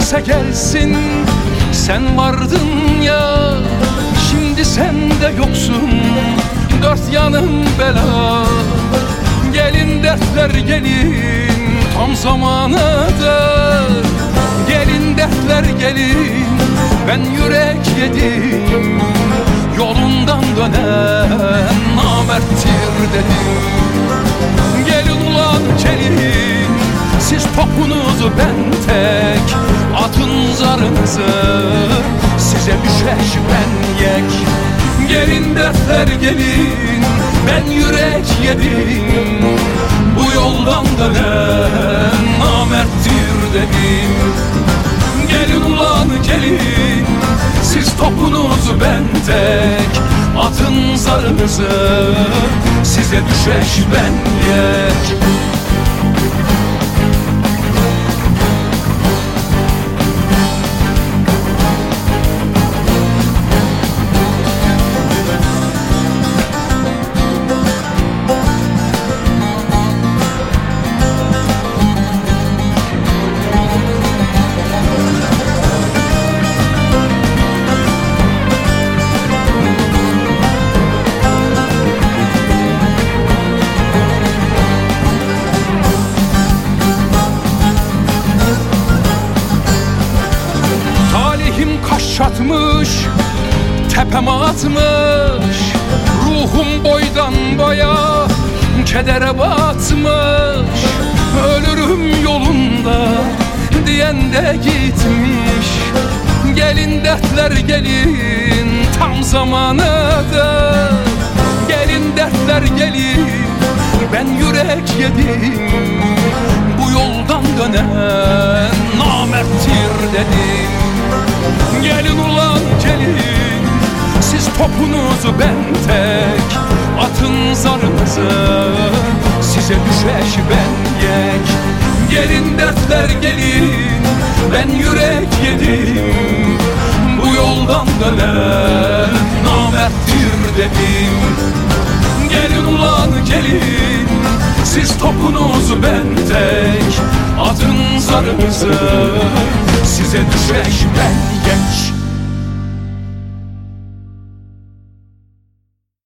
gelirse gelsin, sen vardın ya, şimdi sen de yoksun, dört yanım bela. Gelin dertler gelin, tam zamanıdır. Gelin dertler gelin, ben yürek yedim, yolundan dönen namerttir dedim. Gelin ulan gelin, siz topunuzu ben tek, atın zarınızı, size düşeş ben yek. Gelin dertler gelin, ben yürek yedim, bu yoldan dönen namerttir dedim. Gelin ulan gelin, siz topunuzu ben tek, atın zarınızı, size düşeş ben yek. Kaş çatmış, tepeme atmış, ruhum boydan boya kedere batmış. Ölürüm yolunda diyen de gitmiş. Gelin dertler gelin, tam zamanıdır. Gelin dertler gelin, ben yürek yedim, bu yoldan dönen namerttir dedim. Gelin ulan gelin, siz topunuzu ben tek, atın zarınızı, size düşeş ben yek. Gelin dertler gelin, ben yürek yedim, bu yoldan dönen namerttir dedim. Gelin ulan gelin, siz topunuzu ben tek, atın zarınızı, size düşeş ben geç.